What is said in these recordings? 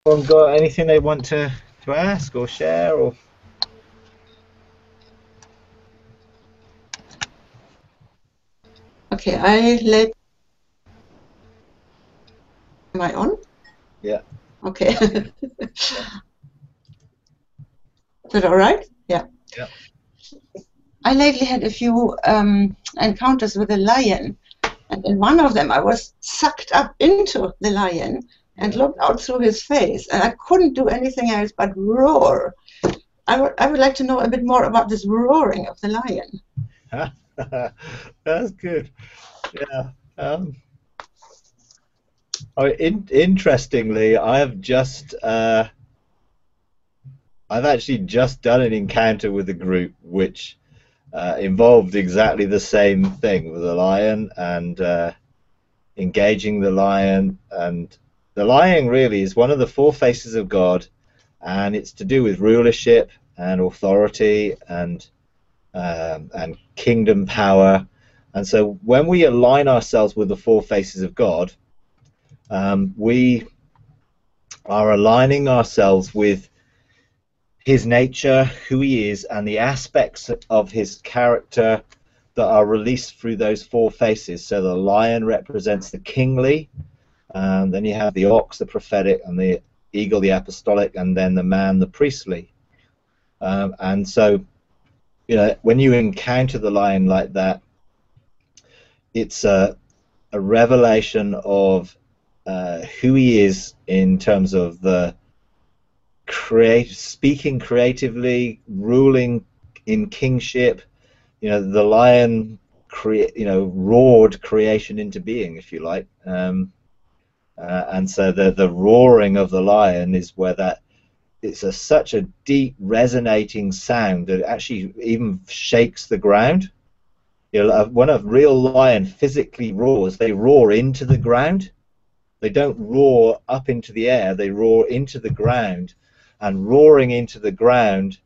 anyone got anything they want to ask or share? Or Okay, I let. Am I on? yeah. Okay. Is that all right? Yeah. Yeah. I lately had a few encounters with a lion, and in one of them I was sucked up into the lion and looked out through his face, and I couldn't do anything else but roar. I would like to know a bit more about this roaring of the lion. That's good. Yeah. Interestingly, I've actually just done an encounter with a group which involved exactly the same thing with a lion and engaging the lion. And the lion really is one of the four faces of God, and it's to do with rulership and authority and kingdom power. And so when we align ourselves with the four faces of God, we are aligning ourselves with his nature, who he is, and the aspects of his character that are released through those four faces. So the lion represents the kingly, then you have the ox, the prophetic, and the eagle, the apostolic, and then the man, the priestly. And so, when you encounter the lion like that, it's a revelation of who he is in terms of the speaking creatively, ruling in kingship. The lion roared creation into being, if you like. And so the roaring of the lion is where that it's such a deep resonating sound that it actually even shakes the ground. When a real lion physically roars, they roar into the ground. They don't roar up into the air, they roar into the ground. And roaring into the ground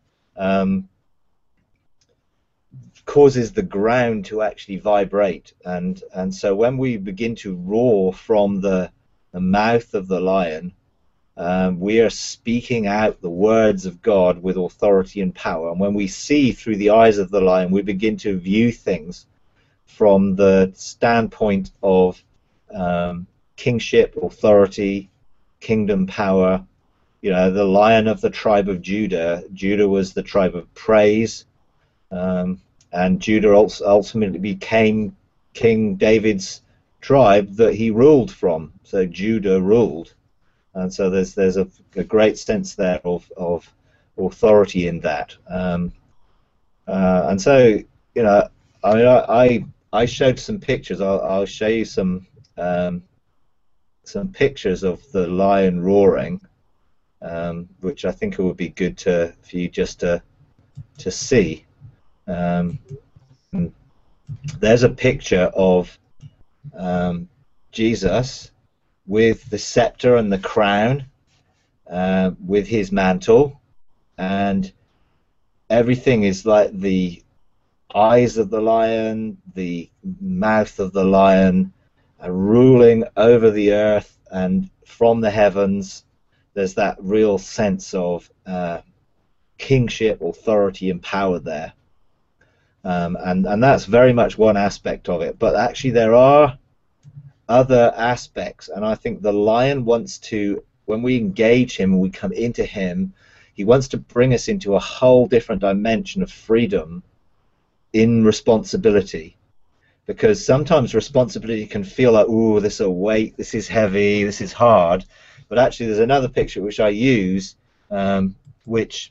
causes the ground to actually vibrate. And so when we begin to roar from the mouth of the lion, we are speaking out the words of God with authority and power. And when we see through the eyes of the lion, we begin to view things from the standpoint of kingship, authority, kingdom power. The lion of the tribe of Judah. Judah was the tribe of praise, and Judah ultimately became King David's tribe that he ruled from. So Judah ruled. And so there's a great sense there of authority in that. And so, I showed some pictures. I'll show you some pictures of the lion roaring, which I think it would be good for you just to see. There's a picture of Jesus with the scepter and the crown, with his mantle, and everything is like the eyes of the lion, the mouth of the lion, ruling over the earth, and from the heavens there's that real sense of kingship, authority, and power there. And that's very much one aspect of it, but actually there are other aspects, and I think the lion wants to, when we engage him and we come into him, he wants to bring us into a whole different dimension of freedom in responsibility, because sometimes responsibility can feel like, ooh, this is a weight, this is heavy, this is hard. But actually there's another picture which I use, which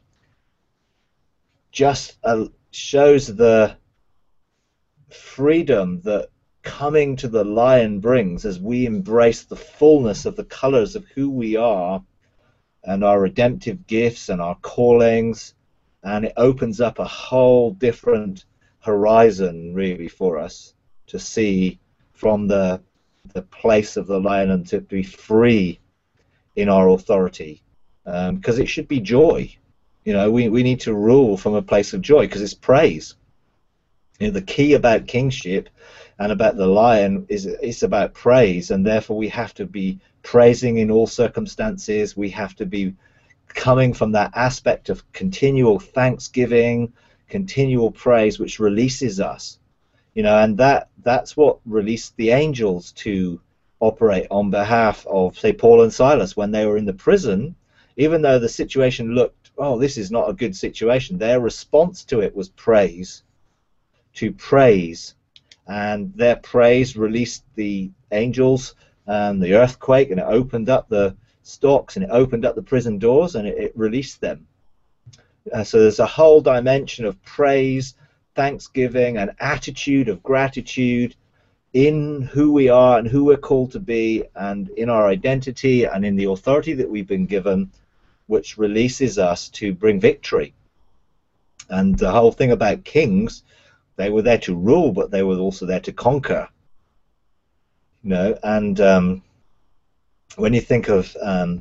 just shows the freedom that coming to the lion brings as we embrace the fullness of the colors of who we are and our redemptive gifts and our callings, and it opens up a whole different horizon really for us to see from the place of the lion and to be free in our authority, because it should be joy. We need to rule from a place of joy because it's praise. The key about kingship and about the lion is it's about praise, and therefore we have to be praising in all circumstances. We have to be coming from that aspect of continual thanksgiving, continual praise, which releases us, and that's what released the angels to operate on behalf of, say, Paul and Silas when they were in the prison. Even though the situation looked, oh, this is not a good situation, their response to it was praise, to praise, and their praise released the angels and the earthquake, and it opened up the stocks, and it opened up the prison doors, and it released them. So there's a whole dimension of praise, thanksgiving, an attitude of gratitude in who we are and who we're called to be, and in our identity and in the authority that we've been given, which releases us to bring victory. And the whole thing about kings, they were there to rule, but they were also there to conquer. And when you think of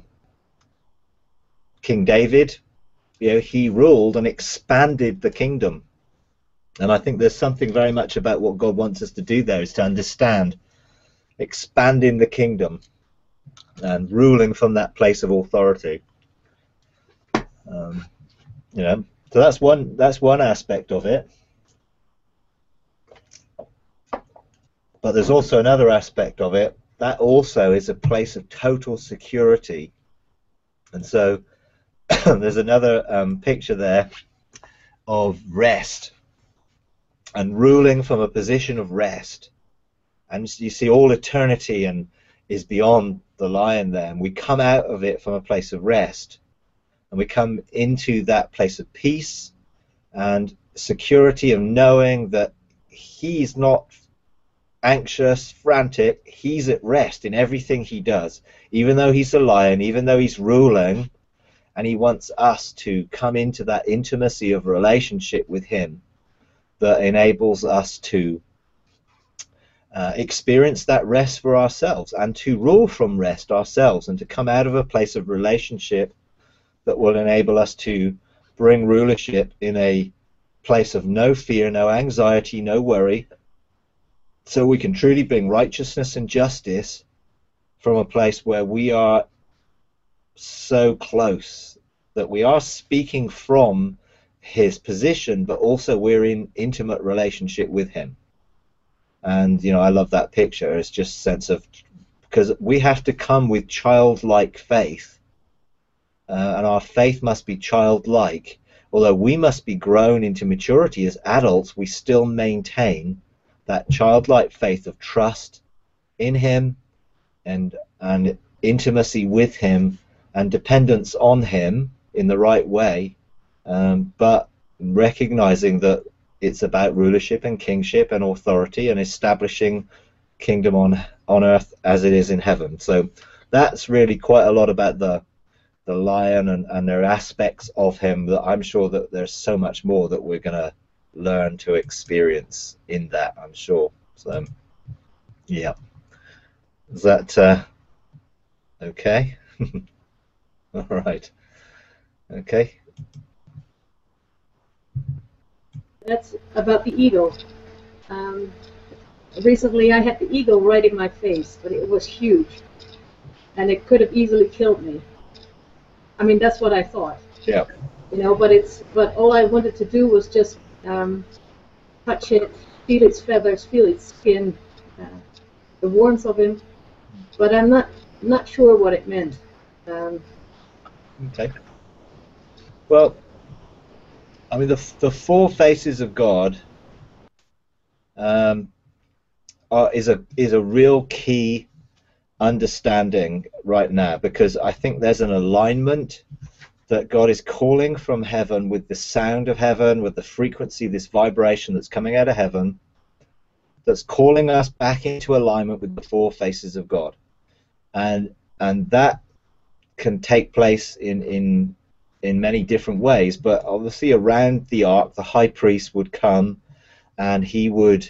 King David, he ruled and expanded the kingdom. And I think there's something very much about what God wants us to do there, is to understand expanding the kingdom and ruling from that place of authority. So that's one aspect of it. But there's also another aspect of it that also is a place of total security. And so there's another picture there of rest and ruling from a position of rest. And you see all eternity and is beyond the lion there. And we come out of it from a place of rest. And we come into that place of peace and security of knowing that he's not anxious, frantic, he's at rest in everything he does, even though he's a lion, even though he's ruling, and he wants us to come into that intimacy of relationship with him that enables us to experience that rest for ourselves and to rule from rest ourselves, and to come out of a place of relationship that will enable us to bring rulership in a place of no fear, no anxiety, no worry, so we can truly bring righteousness and justice from a place where we are so close that we are speaking from his position, but also we're in intimate relationship with him. And I love that picture. It's just a sense of, because we have to come with childlike faith, and our faith must be childlike. Although we must be grown into maturity as adults, we still maintain that childlike faith of trust in him and intimacy with him and dependence on him in the right way, but recognizing that it's about rulership and kingship and authority and establishing kingdom on earth as it is in heaven. So that's really quite a lot about the lion and there are aspects of him that I'm sure that there's so much more that we're going to learn to experience in that, I'm sure. So yeah, is that okay? All right, okay. That's about the eagle. Recently I had the eagle right in my face, but it was huge and it could have easily killed me. I mean, that's what I thought. Yeah. But all I wanted to do was just touch it, feel its feathers, feel its skin, the warmth of him. But I'm not sure what it meant. Okay. Well, I mean, the four faces of God is a real key understanding right now, because I think there's an alignment that God is calling from heaven with the sound of heaven, with the frequency, this vibration that's coming out of heaven, that's calling us back into alignment with the four faces of God, and that can take place in many different ways. But obviously around the ark, the high priest would come and he would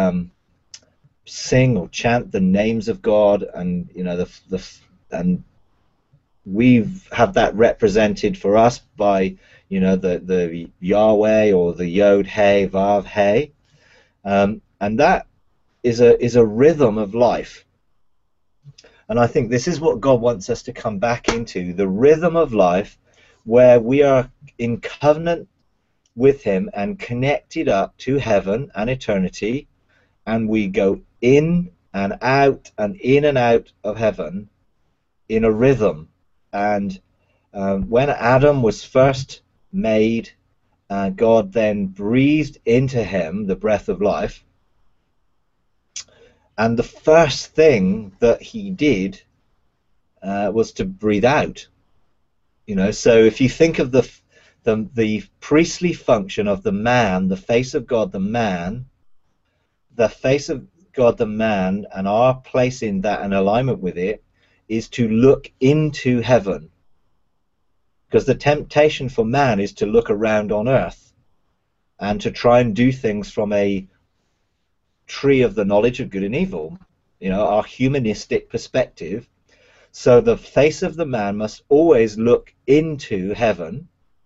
sing or chant the names of God, and and we have that represented for us by the Yahweh or the Yod Hey Vav Hey, And that is a rhythm of life. And I think this is what God wants us to come back into, the rhythm of life where we are in covenant with him and connected up to heaven and eternity, and we go in and out and in and out of heaven in a rhythm. And when Adam was first made, God then breathed into him the breath of life. And the first thing that he did was to breathe out. You know, so if you think of the priestly function of the man, the face of God, the man, the face of God, the man, and our place in that and alignment with it is to look into heaven. Because the temptation for man is to look around on earth and to try and do things from a tree of the knowledge of good and evil, you know, our humanistic perspective. So the face of the man must always look into heaven,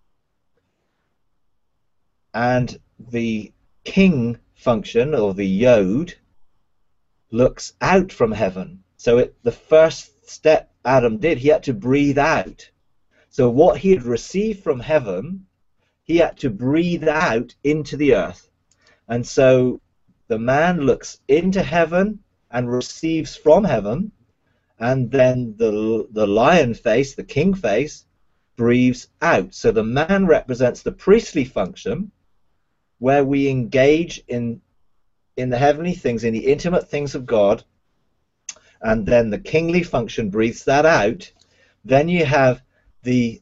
and the king function, or the Yod, looks out from heaven. So the first step Adam did, he had to breathe out. So what he had received from heaven, he had to breathe out into the earth. And so the man looks into heaven and receives from heaven, and then the lion face, the king face, breathes out. So the man represents the priestly function, where we engage in the heavenly things, in the intimate things of God, and then the kingly function breathes that out. Then you have the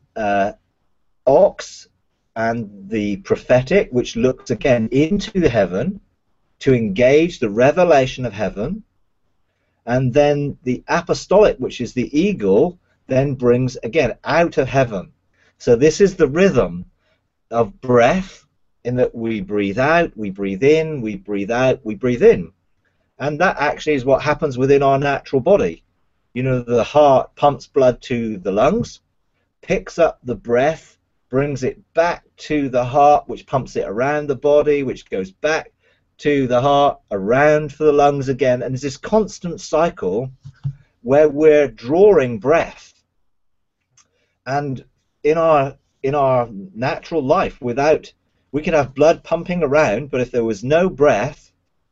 ox and the prophetic, which looks again into heaven to engage the revelation of heaven. And then the apostolic, which is the eagle, then brings again out of heaven. So this is the rhythm of breath, in that we breathe out, we breathe in, we breathe out, we breathe in. And that actually is what happens within our natural body. You know, the heart pumps blood to the lungs, picks up the breath, brings it back to the heart, which pumps it around the body, which goes back to the heart, around for the lungs again, and there's this constant cycle where we're drawing breath. And in our natural life, we could have blood pumping around, but if there was no breath,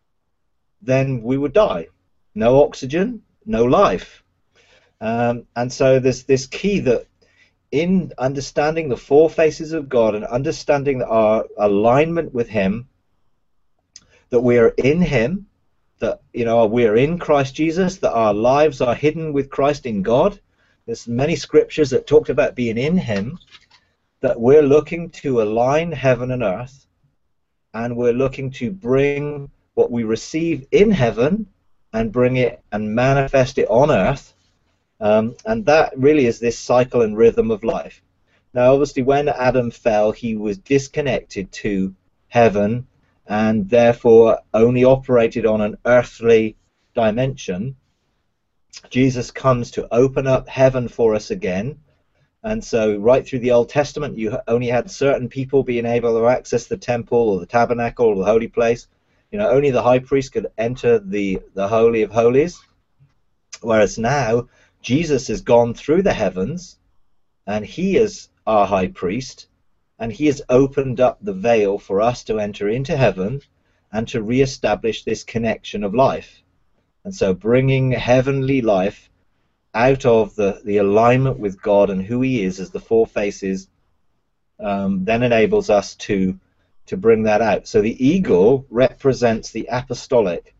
then we would die. No oxygen, no life. And so there's this key that in understanding the four faces of God and understanding our alignment with him, that we are in him, that, you know, we are in Christ Jesus, that our lives are hidden with Christ in God. There's many scriptures that talked about being in him, that we're looking to align heaven and earth, and we're looking to bring what we receive in heaven and bring it and manifest it on earth. And that really is this cycle and rhythm of life. Now, obviously, when Adam fell, he was disconnected to heaven and therefore only operated on an earthly dimension. Jesus comes to open up heaven for us again. And so right through the Old Testament, you only had certain people being able to access the temple or the tabernacle or the holy place. You know, only the high priest could enter the Holy of Holies. Whereas now, Jesus has gone through the heavens, and he is our high priest, and he has opened up the veil for us to enter into heaven and to reestablish this connection of life. And so bringing heavenly life out of the alignment with God and who he is as the four faces, then enables us to bring that out. So the eagle represents the apostolic.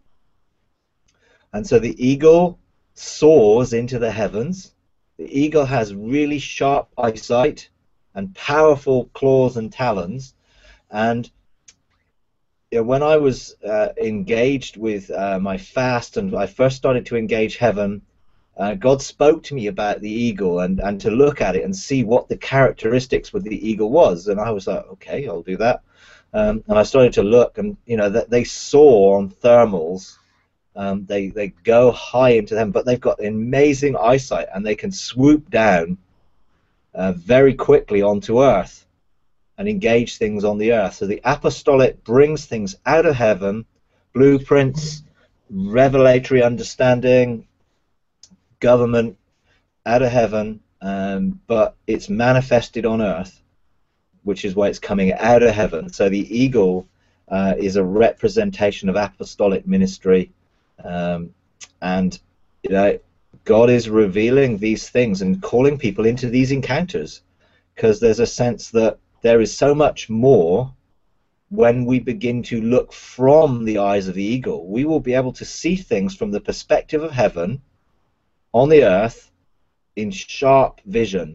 And so the eagle soars into the heavens. The eagle has really sharp eyesight and powerful claws and talons. And you know, when I was engaged with my fast, and I first started to engage heaven, God spoke to me about the eagle and to look at it and see what the characteristics with the eagle was. And I was like, okay, I'll do that. And I started to look, and you know, that they soar on thermals. They go high into them, but they've got amazing eyesight, and they can swoop down very quickly onto earth and engage things on the earth. So the apostolic brings things out of heaven blueprints, revelatory understanding, government out of heaven, but it's manifested on earth, which is why it's coming out of heaven. So the eagle is a representation of apostolic ministry, and you know, God is revealing these things and calling people into these encounters, because there's a sense that there is so much more. When we begin to look from the eyes of the eagle, we will be able to see things from the perspective of heaven on the earth in sharp vision.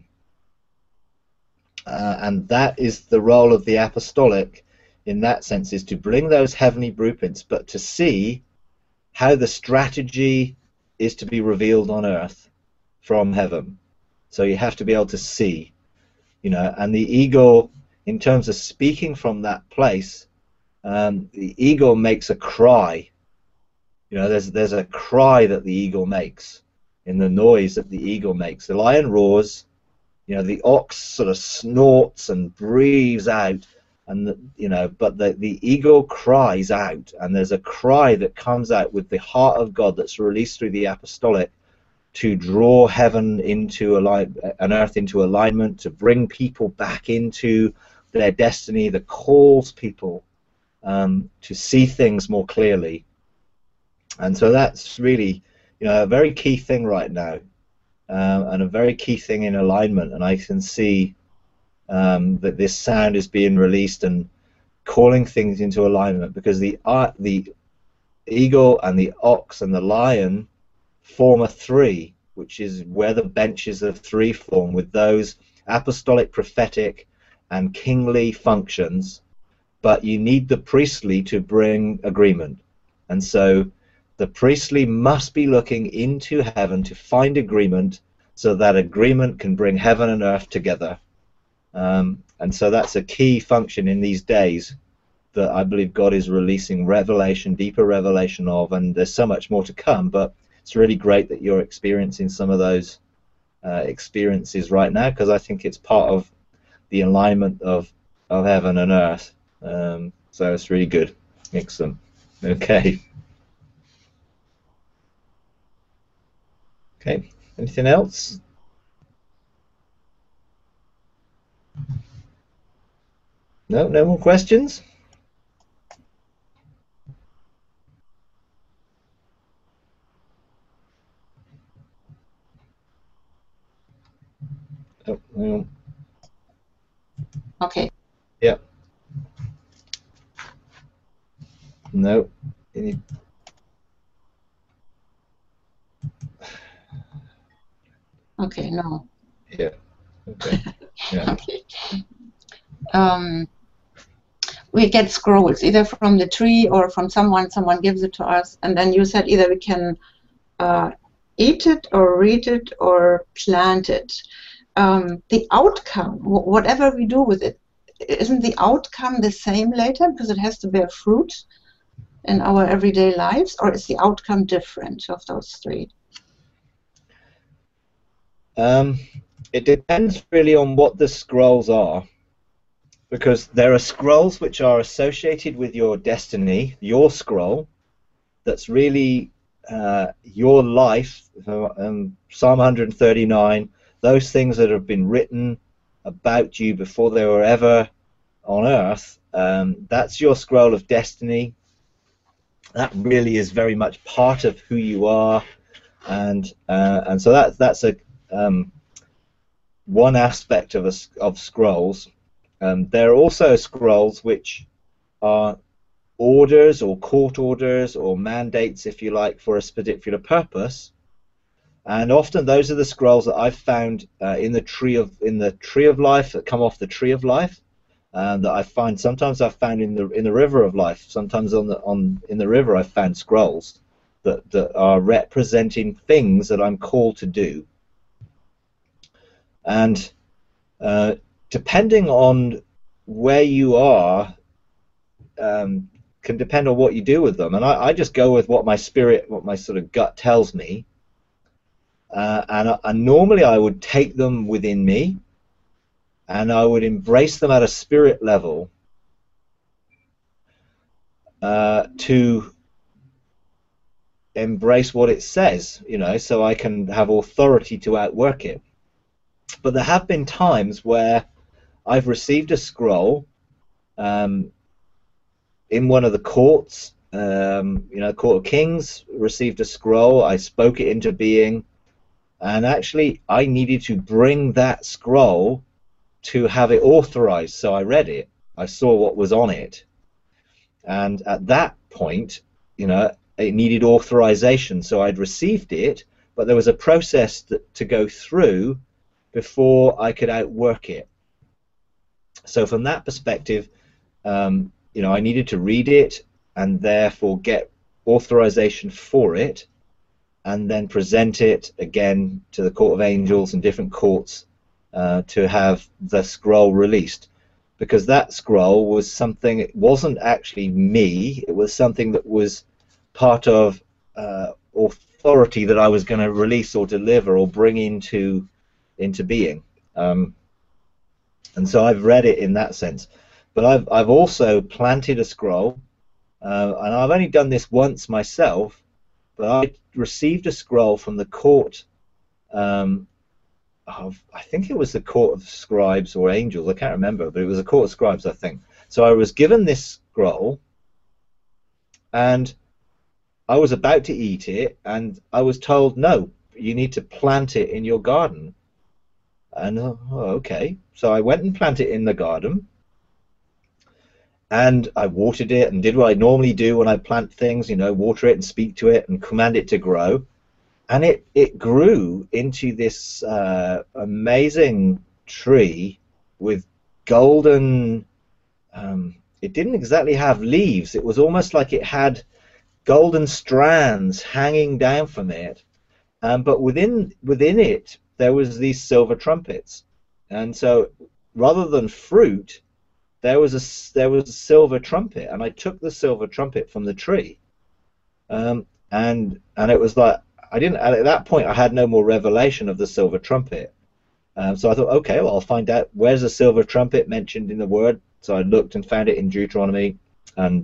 And that is the role of the apostolic in that sense, is to bring those heavenly blueprints, but to see how the strategy is to be revealed on earth from heaven. So you have to be able to see, you know, and the eagle, in terms of speaking from that place, the eagle makes a cry. You know, there's a cry that the eagle makes in the noise that the eagle makes. The lion roars, you know, the ox sort of snorts and breathes out, and you know, but the eagle cries out, and there's a cry that comes out with the heart of God that's released through the apostolic to draw heaven into and earth into alignment, to bring people back into their destiny, that calls people to see things more clearly. And so that's really, you know, a very key thing right now, and a very key thing in alignment. And I can see that this sound is being released and calling things into alignment, because the eagle and the ox and the lion form a three, which is where the benches of three form, with those apostolic, prophetic, and kingly functions. But you need the priestly to bring agreement. And so the priestly must be looking into heaven to find agreement, so that agreement can bring heaven and earth together. And so that's a key function in these days that I believe God is releasing revelation, deeper revelation of, and there's so much more to come, but it's really great that you're experiencing some of those experiences right now, because I think it's part of the alignment of heaven and earth. So it's really good. Excellent. Okay. Okay. Anything else? No, no more questions? Oh, hang on. Okay. Yeah. No. Any... Okay, no. Yeah. Okay. Yeah. Okay. We get scrolls either from the tree or from someone gives it to us, and then you said either we can eat it or read it or plant it. The outcome, whatever we do with it, isn't the outcome the same later, because it has to bear fruit in our everyday lives, or is the outcome different of those three? It depends really on what the scrolls are, because there are scrolls which are associated with your destiny, your scroll, that's really your life, Psalm 139, those things that have been written about you before they were ever on earth, that's your scroll of destiny. That really is very much part of who you are, and so that's a one aspect of scrolls. There are also scrolls which are orders or court orders or mandates, if you like, for a particular purpose, and often those are the scrolls that I've found in the tree of life, that come off the tree of life, that I find sometimes I've found in the river of life. Sometimes in the river I've found scrolls that are representing things that I'm called to do. And depending on where you are, can depend on what you do with them. And I just go with what my spirit, what my sort of gut tells me. And normally I would take them within me, and I would embrace them at a spirit level to embrace what it says, so I can have authority to outwork it. But there have been times where I've received a scroll in one of the courts, Court of Kings, received a scroll, I spoke it into being, and actually I needed to bring that scroll to have it authorized. So I read it, I saw what was on it, and at that point, it needed authorization. So I'd received it, but there was a process to go through before I could outwork it. So from that perspective, I needed to read it and therefore get authorization for it, and then present it again to the Court of Angels and different courts to have the scroll released. Because that scroll was something, it wasn't actually me, it was something that was part of authority that I was going to release or deliver or bring into being. And so I've read it in that sense. But I've also planted a scroll, and I've only done this once myself, but I received a scroll from the court I think it was the Court of Scribes or Angels, I can't remember, but it was the Court of Scribes, I think. So I was given this scroll, and I was about to eat it, and I was told, no, you need to plant it in your garden. And okay, so I went and planted it in the garden, and I watered it and did what I normally do when I plant things, water it and speak to it and command it to grow. And it grew into this amazing tree with golden, it didn't exactly have leaves, it was almost like it had golden strands hanging down from it, but within it there was these silver trumpets. And so rather than fruit, there was a silver trumpet, and I took the silver trumpet from the tree, and it was like, at that point I had no more revelation of the silver trumpet. So I thought, okay, well, I'll find out where's the silver trumpet mentioned in the word. So I looked and found it in Deuteronomy, and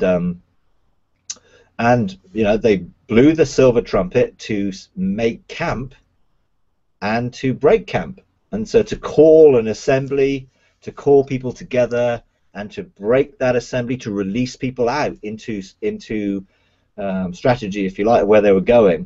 they blew the silver trumpet to make camp and to break camp, and so to call an assembly, to call people together, and to break that assembly, to release people out into strategy, if you like, where they were going.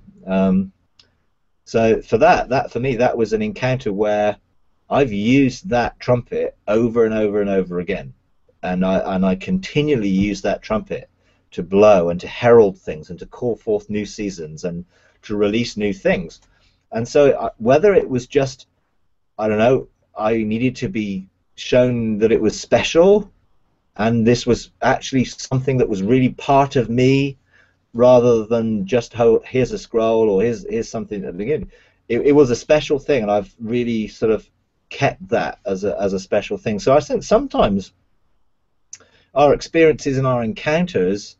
So for that for me, that was an encounter where I've used that trumpet over and over and over again, and I continually use that trumpet to blow and to herald things and to call forth new seasons and to release new things. And so whether it was just, I don't know, I needed to be shown that it was special, and this was actually something that was really part of me, rather than just, here's a scroll or here's something at the beginning. It was a special thing, and I've really sort of kept that as a special thing. So I think sometimes our experiences and our encounters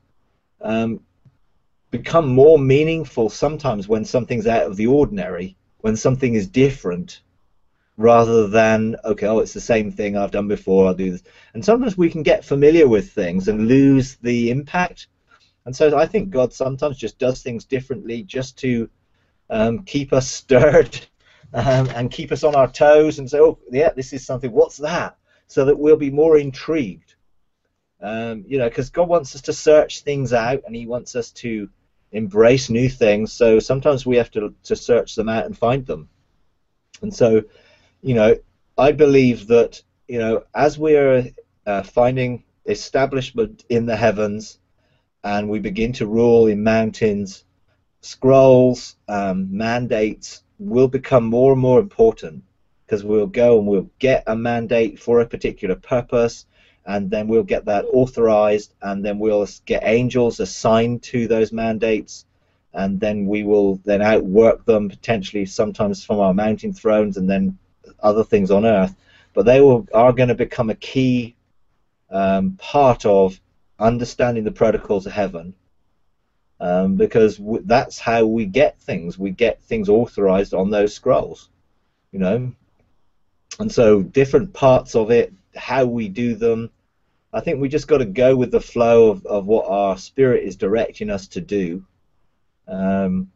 become more meaningful sometimes when something's out of the ordinary, when something is different, rather than, okay, it's the same thing I've done before, I'll do this. And sometimes we can get familiar with things and lose the impact. And so I think God sometimes just does things differently, just to keep us stirred and keep us on our toes and say, oh, yeah, this is something, what's that? So that we'll be more intrigued. Because God wants us to search things out, and he wants us to embrace new things. So sometimes we have to search them out and find them. And so, I believe that, as we're finding establishment in the heavens, and we begin to rule in mountains, scrolls, mandates will become more and more important, because we'll go and we'll get a mandate for a particular purpose, and then we'll get that authorized, and then we'll get angels assigned to those mandates, and then we will then outwork them, potentially sometimes from our mountain thrones and then other things on earth. But they are going to become a key part of understanding the protocols of heaven, because that's how we get things. We get things authorized on those scrolls, and so different parts of it, how we do them, I think we just got to go with the flow of what our spirit is directing us to do, Um,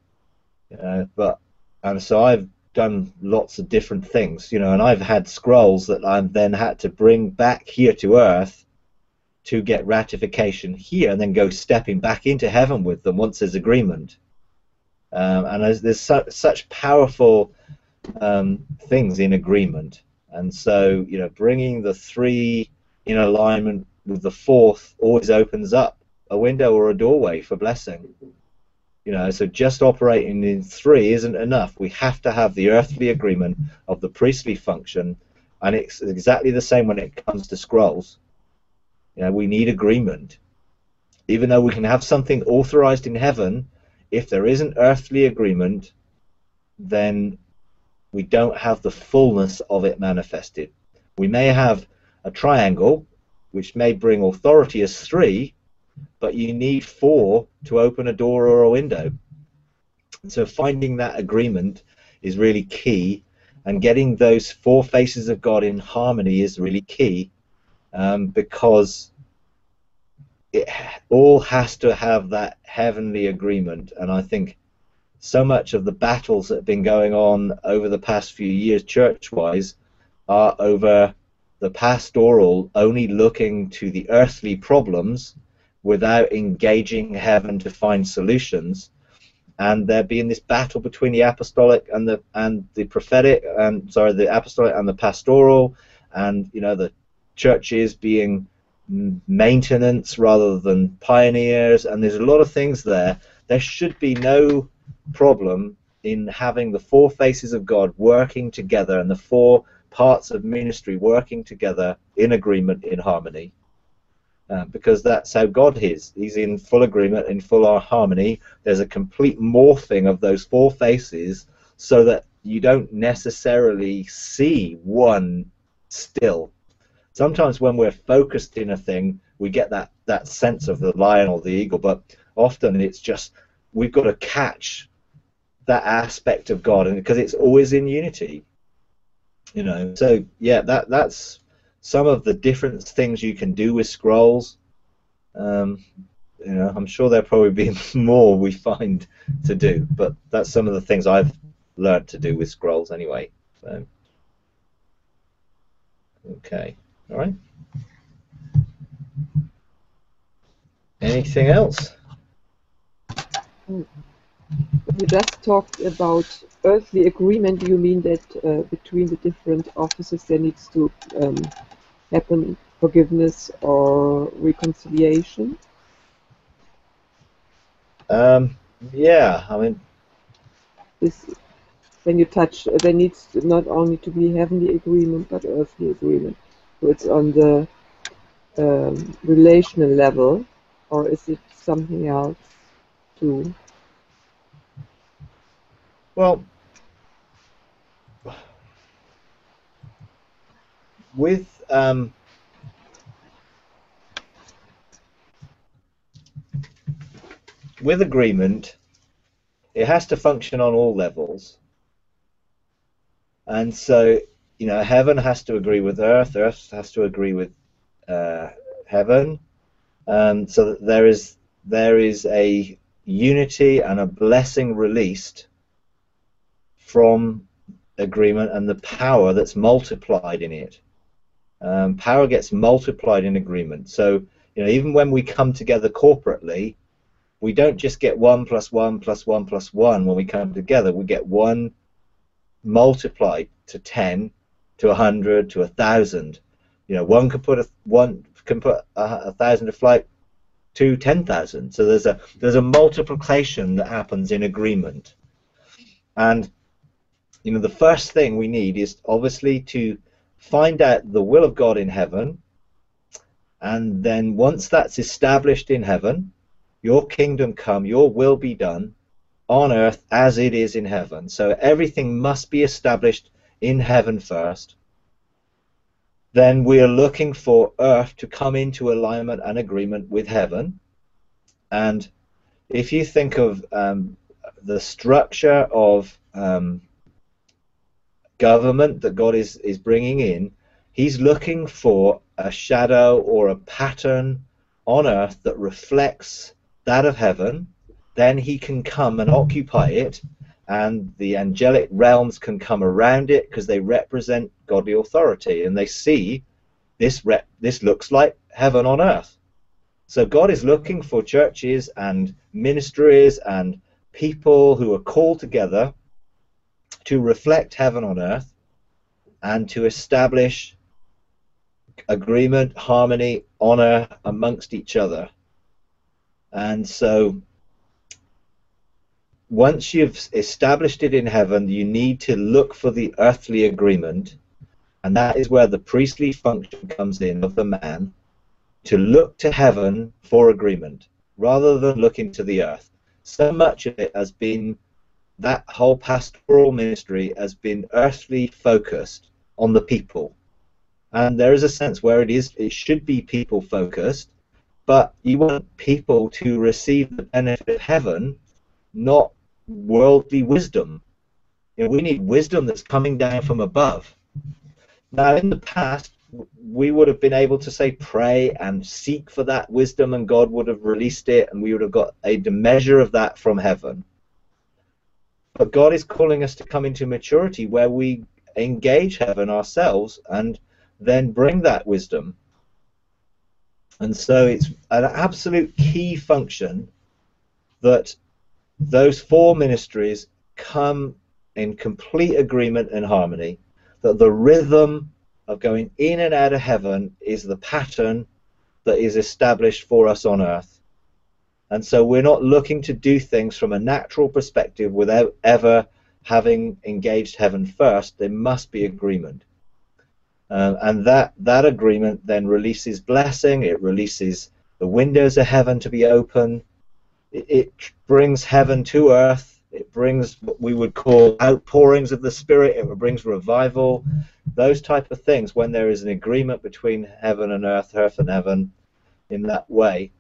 and so I've done lots of different things, and I've had scrolls that I've then had to bring back here to Earth to get ratification here, and then go stepping back into heaven with them once there's agreement. And there's such powerful things in agreement, and so bringing the three in alignment with the fourth always opens up a window or a doorway for blessing. So just operating in three isn't enough. We have to have the earthly agreement of the priestly function, and it's exactly the same when it comes to scrolls. We need agreement. Even though we can have something authorized in heaven, if there isn't earthly agreement, then we don't have the fullness of it manifested. We may have a triangle, which may bring authority as three, but you need four to open a door or a window. So finding that agreement is really key, and getting those four faces of God in harmony is really key, because it all has to have that heavenly agreement. And I think so much of the battles that have been going on over the past few years church-wise are over the pastoral only looking to the earthly problems without engaging heaven to find solutions, and there being this battle between the apostolic and the prophetic, the apostolic and the pastoral, and the churches being maintenance rather than pioneers, and there's a lot of things there. There should be no problem in having the four faces of God working together and the four parts of ministry working together in agreement, in harmony. Because that's how God is. He's in full agreement, in full harmony. There's a complete morphing of those four faces so that you don't necessarily see one still. Sometimes when we're focused in a thing, we get that sense of the lion or the eagle, but often it's just we've got to catch that aspect of God, and because it's always in unity. So yeah, that's some of the different things you can do with scrolls. I'm sure there'll probably be more we find to do, but that's some of the things I've learned to do with scrolls anyway. So, okay, all right. Anything else? You just talked about earthly agreement. Do you mean that between the different offices there needs to happen forgiveness or reconciliation? Yeah, I mean, when you touch, there needs not only to be heavenly agreement but earthly agreement. So it's on the relational level, or is it something else too? Well, with agreement, it has to function on all levels, and so heaven has to agree with earth, earth has to agree with heaven, so that there is a unity and a blessing released from agreement, and the power that's multiplied in it. Power gets multiplied in agreement. So even when we come together corporately, we don't just get 1 + 1 + 1 + 1 when we come together. We get 1 multiplied to 10, to 100, to 1,000. One can put 1,000 to flight to 10,000. So there's a multiplication that happens in agreement. And the first thing we need is obviously to find out the will of God in heaven, and then once that's established in heaven, your kingdom come, your will be done on earth as it is in heaven. So everything must be established in heaven first. Then we are looking for earth to come into alignment and agreement with heaven. And if you think of the structure of government that God is bringing in, he's looking for a shadow or a pattern on earth that reflects that of heaven, then he can come and occupy it, and the angelic realms can come around it because they represent godly authority, and they see this looks like heaven on earth. So God is looking for churches and ministries and people who are called together to reflect heaven on earth and to establish agreement, harmony, honor amongst each other. And so once you've established it in heaven, you need to look for the earthly agreement, and that is where the priestly function comes in of the man, to look to heaven for agreement rather than looking to the earth. So much of it has been, that whole pastoral ministry has been earthly focused on the people. And there is a sense where it should be people focused, but you want people to receive the benefit of heaven, not worldly wisdom. You know, we need wisdom that's coming down from above. Now, in the past, we would have been able to say pray and seek for that wisdom, and God would have released it, and we would have got a measure of that from heaven. But God is calling us to come into maturity where we engage heaven ourselves and then bring that wisdom. And so it's an absolute key function that those four ministries come in complete agreement and harmony, that the rhythm of going in and out of heaven is the pattern that is established for us on earth. And so we're not looking to do things from a natural perspective without ever having engaged heaven first. There must be agreement. And that agreement then releases blessing, it releases the windows of heaven to be open, it brings heaven to earth, it brings what we would call outpourings of the Spirit, it brings revival, those type of things when there is an agreement between heaven and earth and heaven in that way.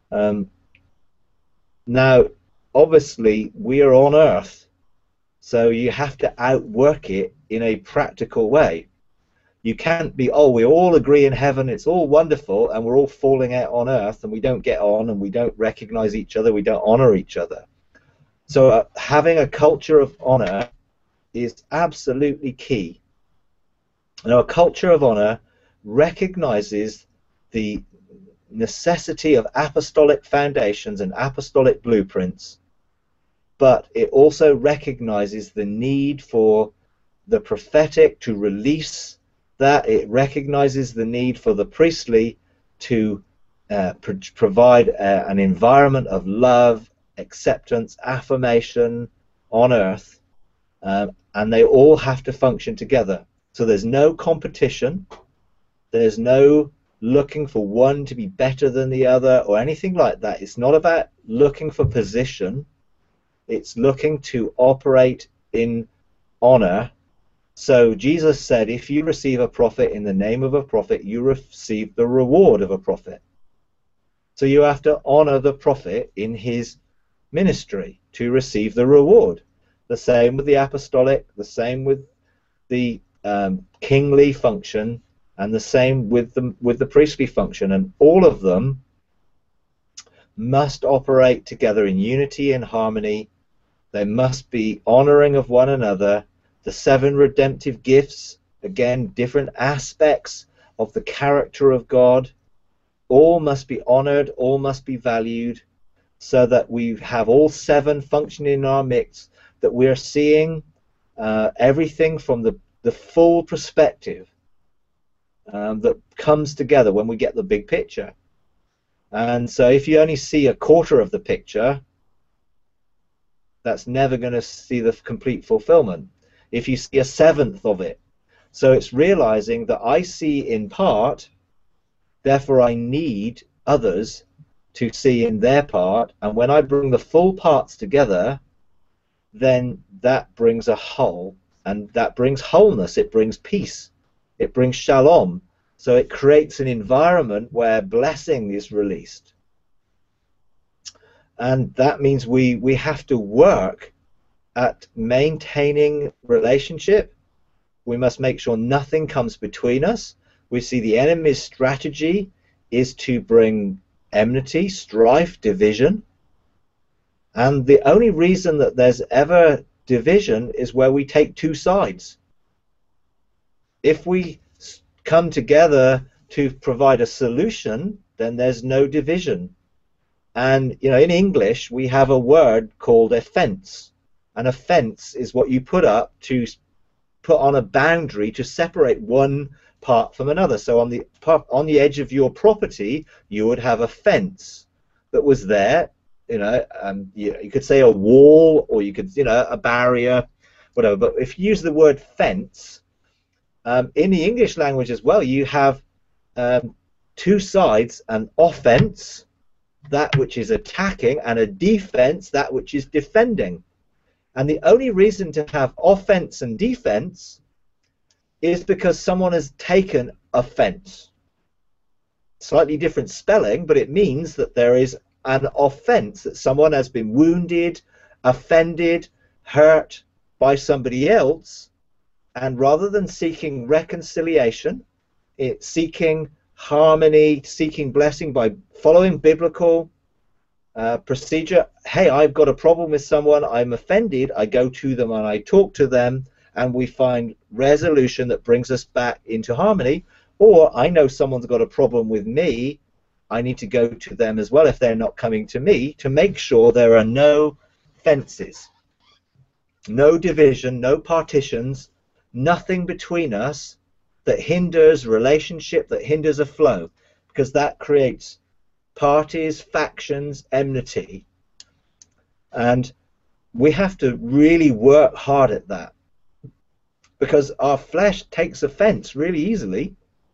Now, obviously, we are on earth, so you have to outwork it in a practical way. You can't be, oh, we all agree in heaven, it's all wonderful, and we're all falling out on earth, and we don't get on, and we don't recognize each other, we don't honor each other. So having a culture of honor is absolutely key. Now, a culture of honor recognizes the necessity of apostolic foundations and apostolic blueprints, but it also recognizes the need for the prophetic to release that. It recognizes the need for the priestly to provide an environment of love, acceptance, affirmation on earth, and they all have to function together. So there's no competition, there's no looking for one to be better than the other or anything like that. It's not about looking for position, it's looking to operate in honor. So Jesus said, if you receive a prophet in the name of a prophet, you receive the reward of a prophet. So you have to honor the prophet in his ministry to receive the reward. The same with the apostolic, the same with the kingly function, and the same with the priestly function. And all of them must operate together in unity and harmony. They must be honoring of one another. The 7 redemptive gifts, again, different aspects of the character of God, all must be honored, all must be valued, so that we have all 7 functioning in our midst, that we are seeing everything from the full perspective that comes together when we get the big picture. And so if you only see a quarter of the picture, that's never going to see the complete fulfillment. If you see a 7th of it, so it's realizing that I see in part, therefore I need others to see in their part, and when I bring the full parts together, then that brings a whole, and that brings wholeness, it brings peace, it brings shalom. So it creates an environment where blessing is released. And that means we have to work at maintaining relationship. We must make sure nothing comes between us. We see the enemy's strategy is to bring enmity, strife, division. And the only reason that there's ever division is where we take two sides. If we come together to provide a solution, then there's no division. And you know, in English we have a word called a fence. An offence is what you put up to put on a boundary to separate one part from another. So on the edge of your property, you would have a fence that was there. You know, you could say a wall, or you could, you know, a barrier, whatever. But if you use the word fence, in the English language as well, you have two sides: an offence, that which is attacking, and a defense, that which is defending. And the only reason to have offense and defense is because someone has taken offense. Slightly different spelling, but it means that there is an offense, that someone has been wounded, offended, hurt by somebody else, and rather than seeking reconciliation, it's seeking harmony, seeking blessing by following biblical procedure. Hey, I've got a problem with someone, I'm offended, I go to them and I talk to them, and we find resolution that brings us back into harmony. Or I know someone's got a problem with me, I need to go to them as well if they're not coming to me, to make sure there are no fences, no division, no partitions, nothing between us that hinders relationship, that hinders a flow, because that creates parties, factions, enmity. And we have to really work hard at that, because our flesh takes offense really easily,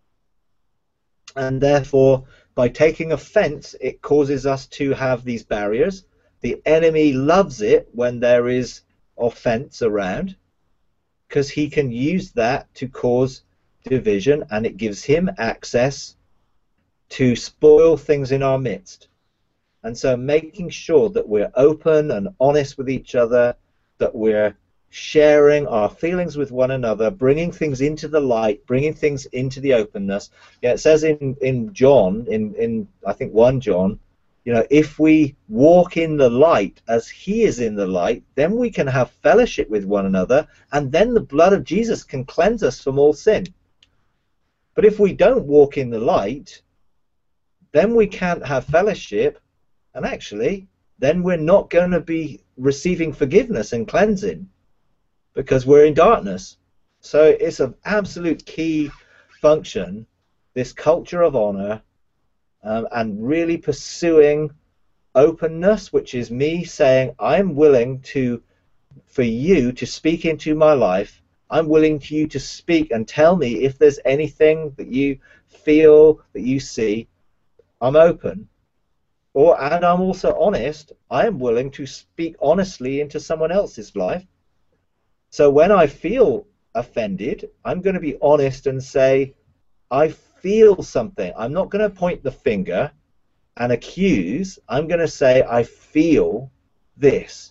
and therefore by taking offense it causes us to have these barriers. The enemy loves it when there is offense around, because he can use that to cause division, and it gives him access to spoil things in our midst. And so making sure that we're open and honest with each other, that we're sharing our feelings with one another, bringing things into the light, bringing things into the openness. Yeah, it says in John, in I think 1 John, you know, if we walk in the light as he is in the light, then we can have fellowship with one another, and then the blood of Jesus can cleanse us from all sin. But if we don't walk in the light, then we can't have fellowship, and actually then we're not going to be receiving forgiveness and cleansing, because we're in darkness. So it's an absolute key function, this culture of honor, and really pursuing openness, which is me saying, I'm willing for you to speak into my life. I'm willing for you to speak and tell me if there's anything that you feel, that you see. I'm open. And I'm also honest. I am willing to speak honestly into someone else's life. So when I feel offended, I'm going to be honest and say, I feel something. I'm not going to point the finger and accuse. I'm going to say, I feel this.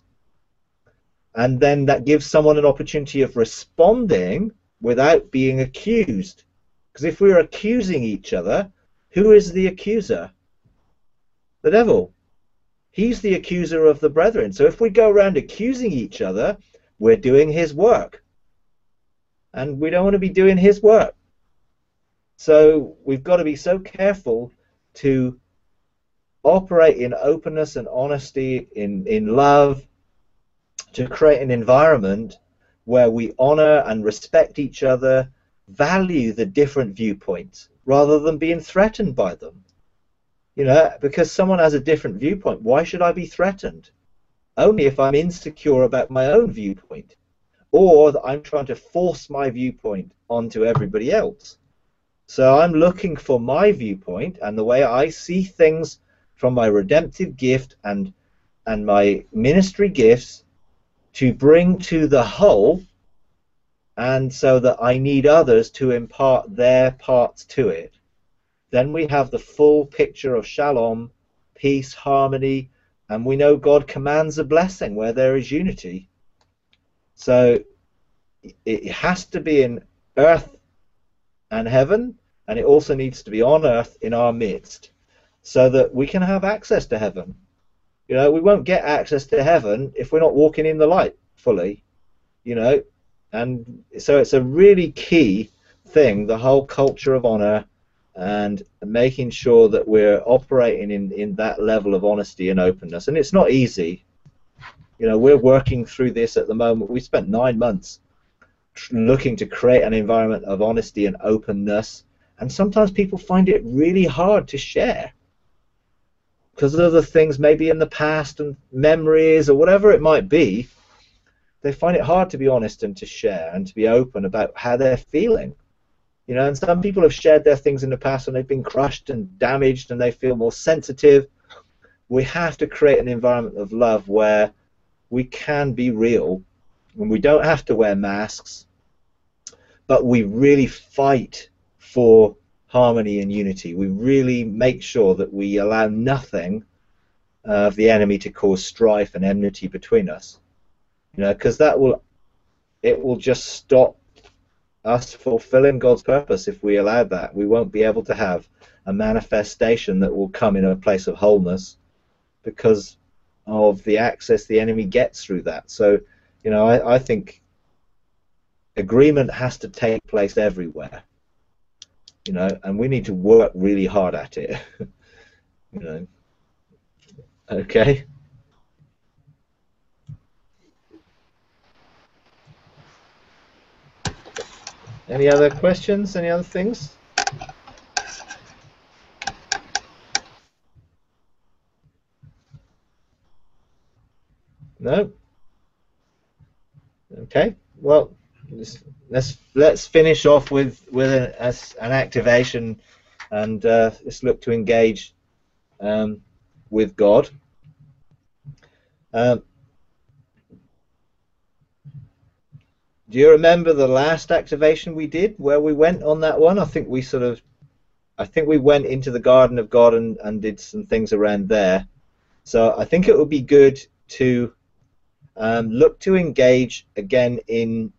And then that gives someone an opportunity of responding without being accused. Because if we're accusing each other, who is the accuser? The devil. He's the accuser of the brethren. So if we go around accusing each other, we're doing his work. And we don't want to be doing his work. So we've got to be so careful to operate in openness and honesty, in love, to create an environment where we honor and respect each other, value the different viewpoints, rather than being threatened by them. You know, because someone has a different viewpoint, why should I be threatened? Only if I'm insecure about my own viewpoint, or that I'm trying to force my viewpoint onto everybody else. So I'm looking for my viewpoint and the way I see things from my redemptive gift and my ministry gifts to bring to the whole, and so that I need others to impart their parts to it. Then we have the full picture of shalom, peace, harmony, and we know God commands a blessing where there is unity. So it has to be in earth and heaven, and it also needs to be on earth in our midst, so that we can have access to heaven. You know, we won't get access to heaven if we're not walking in the light fully, you know. And so it's a really key thing, the whole culture of honor and making sure that we're operating in that level of honesty and openness. And it's not easy. You know, we're working through this at the moment. We spent 9 months looking to create an environment of honesty and openness, and sometimes people find it really hard to share because of the things maybe in the past and memories or whatever it might be. They find it hard to be honest and to share and to be open about how they're feeling. You know, and some people have shared their things in the past and they've been crushed and damaged and they feel more sensitive. We have to create an environment of love where we can be real and we don't have to wear masks, but we really fight for harmony and unity. We really make sure that we allow nothing of the enemy to cause strife and enmity between us. You know, because it will just stop us fulfilling God's purpose. If we allow that, we won't be able to have a manifestation that will come in a place of wholeness because of the access the enemy gets through that. So, you know, I think agreement has to take place everywhere, you know, and we need to work really hard at it. You know. Okay. Any other questions? Any other things? No? Okay. Well, let's finish off with an activation, and let's look to engage with God. Do you remember the last activation we did, where we went on that one? I think we went into the Garden of God and did some things around there. So I think it would be good to look to engage again in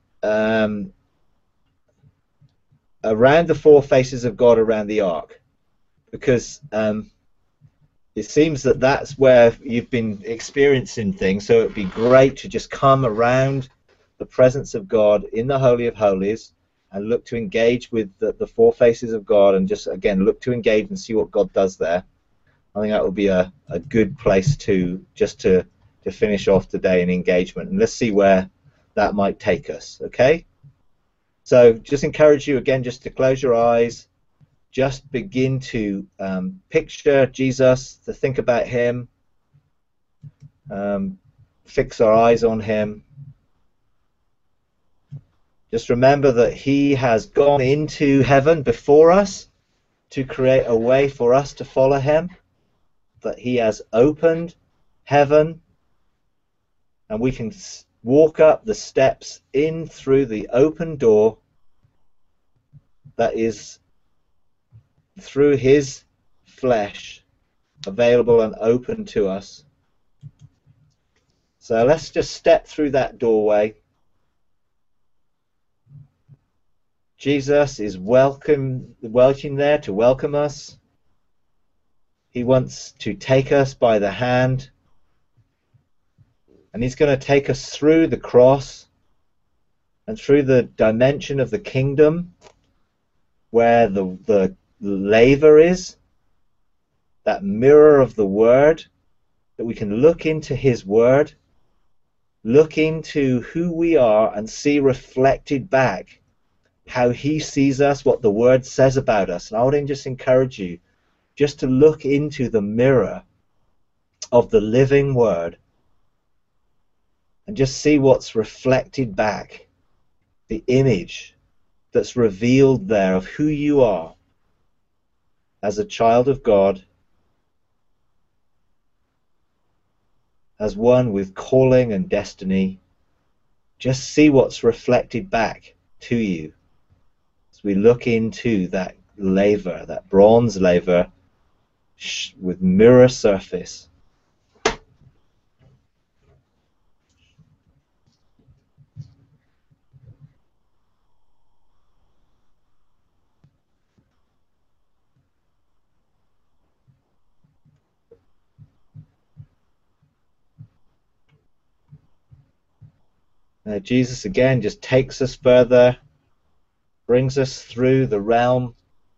around the four faces of God around the ark, because it seems that that's where you've been experiencing things. So it'd be great to just come around the presence of God in the Holy of Holies and look to engage with the four faces of God, and just again look to engage and see what God does there. I think that would be a good place to finish off today in engagement, and let's see where that might take us. Okay, so just encourage you again just to close your eyes, just begin to picture Jesus, to think about him, fix our eyes on him. Just remember that he has gone into heaven before us to create a way for us to follow him, that he has opened heaven and we can walk up the steps in through the open door that is through his flesh available and open to us. So let's just step through that doorway. Jesus is waiting there to welcome us. He wants to take us by the hand, and he's going to take us through the cross and through the dimension of the kingdom where the laver is, that mirror of the word, that we can look into his word, look into who we are and see reflected back how he sees us, what the word says about us. And I would just encourage you just to look into the mirror of the living word and just see what's reflected back, the image that's revealed there of who you are as a child of God, as one with calling and destiny. Just see what's reflected back to you as we look into that laver, that bronze laver with mirror surface. Jesus again just takes us further, brings us through the realm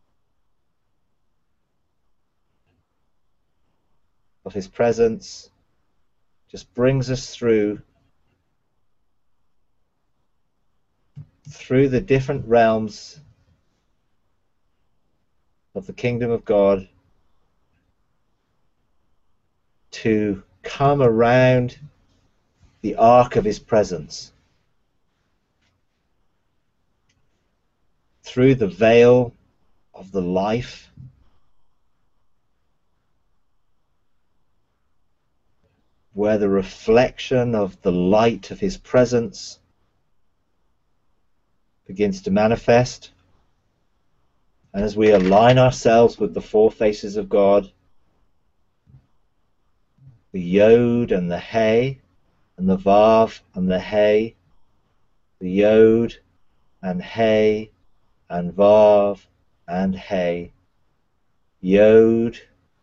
of his presence, just brings us through the different realms of the kingdom of God to come around the ark of his presence, through the veil of the life, where the reflection of the light of his presence begins to manifest. And as we align ourselves with the four faces of God, the Yod and the Hey, and the Vav and the Hey, the Yod and Hey, and Vav and Hey, Yod,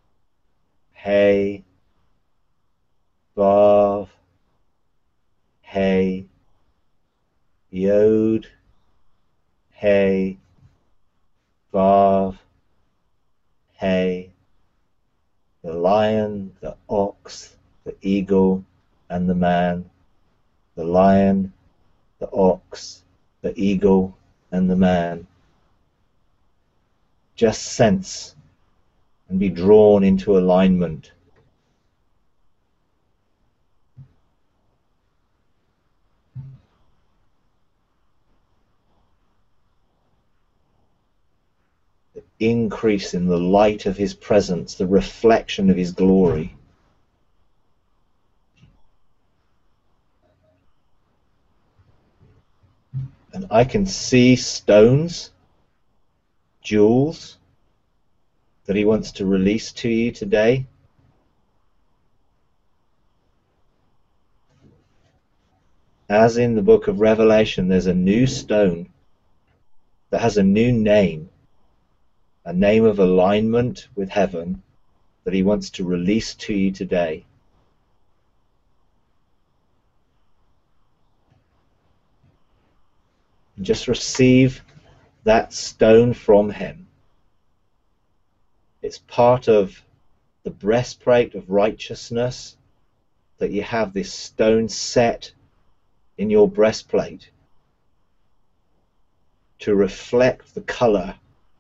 Hey, Vav, Hey, Yod, Hey, Vav, Hey, the lion, the ox, the eagle, and the man, the lion, the ox, the eagle, and the man. Just sense and be drawn into alignment. The increase in the light of his presence, the reflection of his glory. And I can see stones, jewels, that he wants to release to you today. As in the book of Revelation, there's a new stone that has a new name, a name of alignment with heaven that he wants to release to you today. And just receive that stone from him. It's part of the breastplate of righteousness that you have this stone set in your breastplate to reflect the color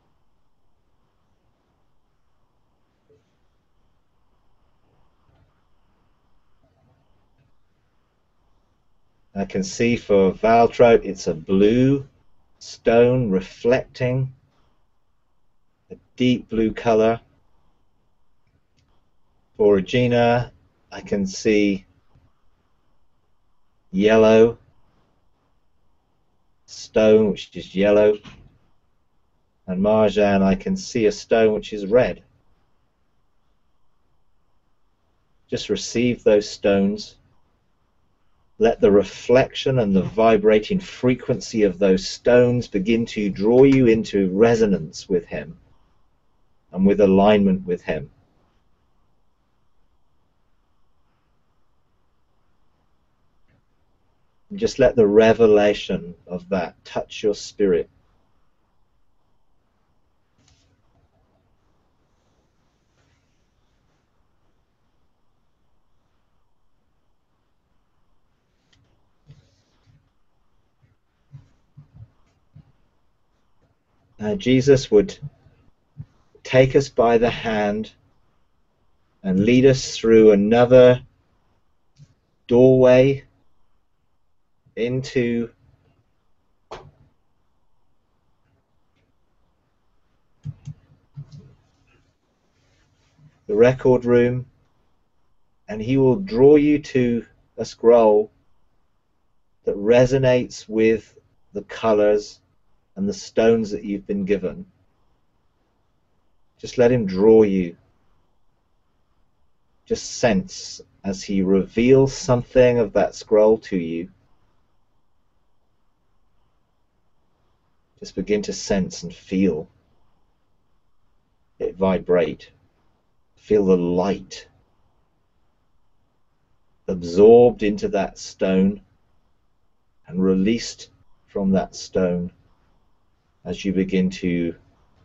I can see for Valtrout it's a blue stone reflecting a deep blue color. For Regina, I can see yellow stone, which is yellow. And Marjan, I can see a stone which is red. Just receive those stones. Let the reflection and the vibrating frequency of those stones begin to draw you into resonance with him and with alignment with him. And just let the revelation of that touch your spirit. Jesus would take us by the hand and lead us through another doorway into the record room, and he will draw you to a scroll that resonates with the colors and the stones that you've been given. Just let him draw you. Just sense as he reveals something of that scroll to you. Just begin to sense and feel it vibrate. Feel the light absorbed into that stone and released from that stone as you begin to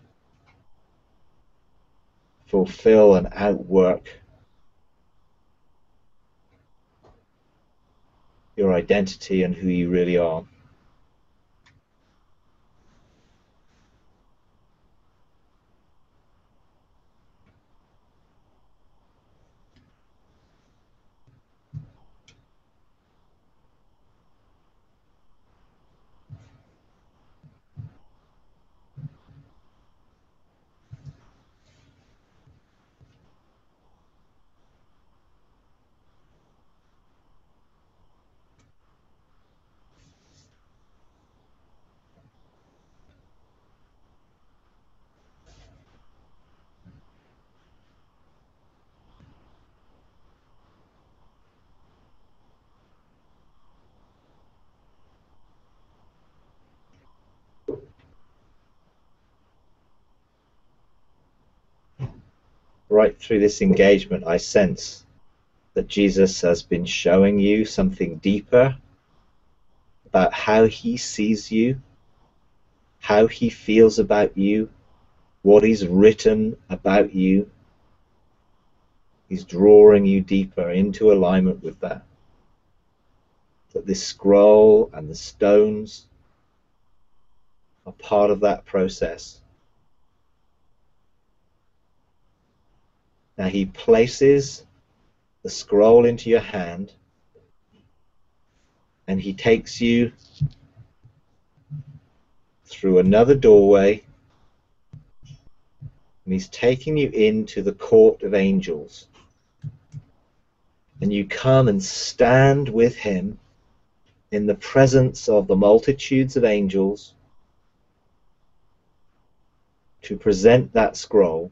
fulfill and outwork your identity and who you really are. Right through this engagement, I sense that Jesus has been showing you something deeper about how he sees you, how he feels about you, what he's written about you. He's drawing you deeper into alignment with that. That this scroll and the stones are part of that process. Now he places the scroll into your hand and he takes you through another doorway and he's taking you into the court of angels. And you come and stand with him in the presence of the multitudes of angels to present that scroll,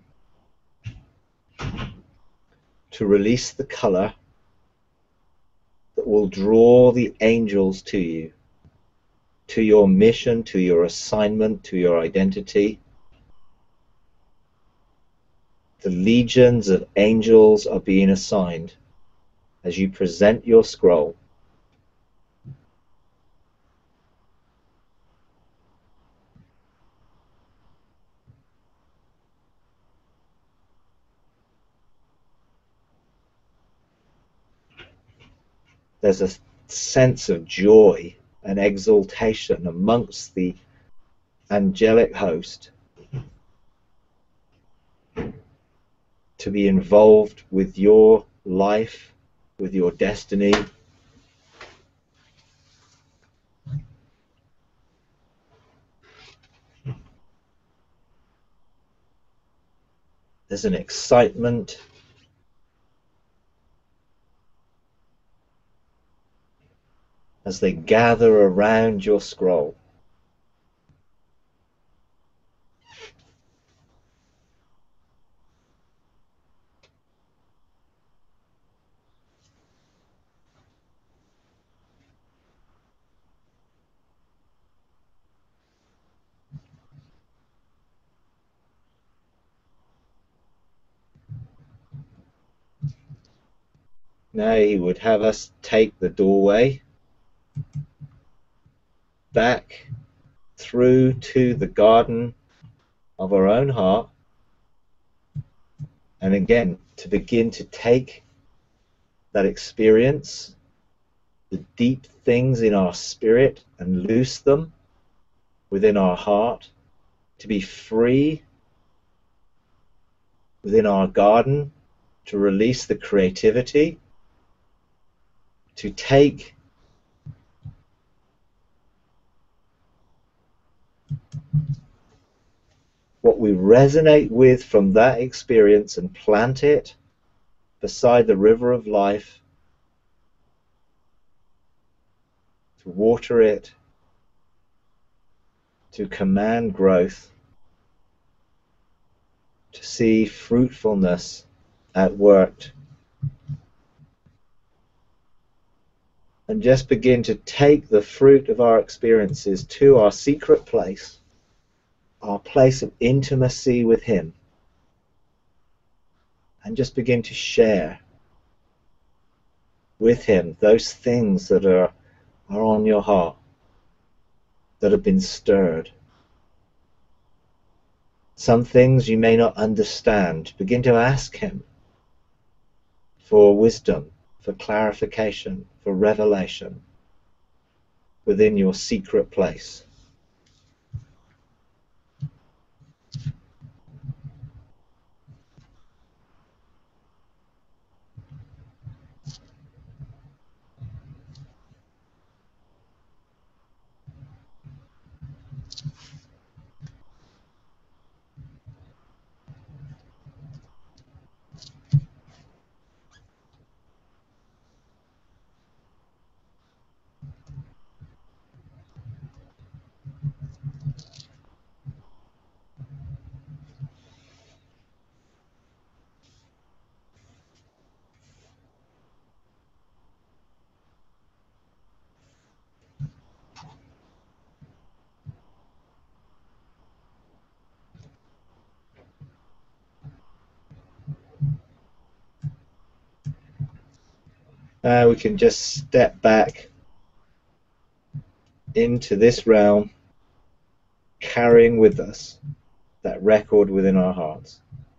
to release the color that will draw the angels to you, to your mission, to your assignment, to your identity. The legions of angels are being assigned as you present your scroll. There's a sense of joy and exultation amongst the angelic host to be involved with your life, with your destiny. There's an excitement. As they gather around your scroll. Now he would have us take the doorway back through to the garden of our own heart, and again to begin to take that experience, the deep things in our spirit, and loose them within our heart, to be free within our garden, to release the creativity, to take what we resonate with from that experience and plant it beside the river of life, to water it, to command growth, to see fruitfulness at work, and just begin to take the fruit of our experiences to our secret place, our place of intimacy with him, and just begin to share with him those things that are on your heart. that have been stirred. Some things you may not understand. Begin to ask him for wisdom, for clarification, for revelation within your secret place. Now we can just step back into this realm, carrying with us that record within our hearts.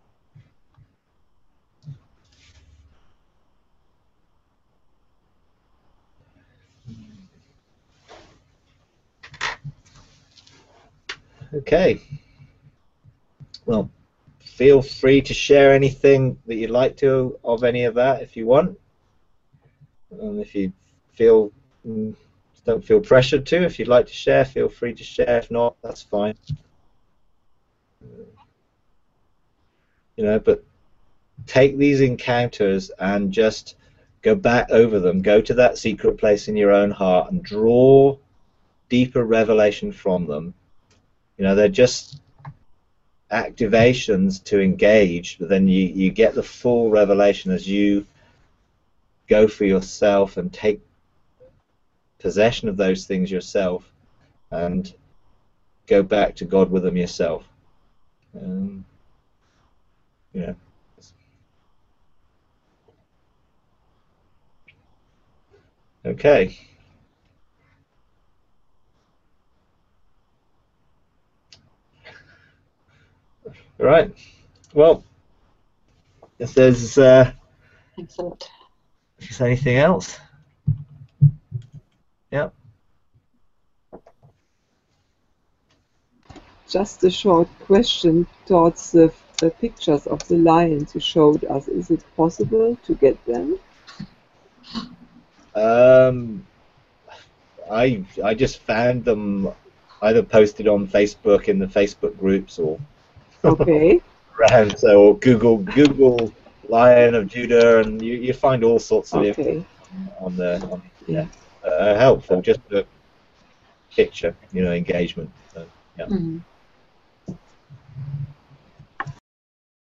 Okay. Well, feel free to share anything that you'd like to of any of that if you want. And if you feel don't feel pressured to, if you'd like to share, feel free to share. If not, that's fine. You know, but take these encounters and just go back over them. Go to that secret place in your own heart and draw deeper revelation from them. You know, they're just activations to engage, but then you get the full revelation as you go for yourself and take possession of those things yourself and go back to God with them yourself. Yeah. Okay. All right. Well, if there's Thanks a lot. is there anything else? Yeah. Just a short question towards the pictures of the lions you showed us. Is it possible to get them? I just found them either posted on Facebook in the Facebook groups or Okay. around, so Google Lion of Judah, and you find all sorts of Okay. info on the Yeah. helpful, just a picture, you know, engagement. So, yeah. Mhm.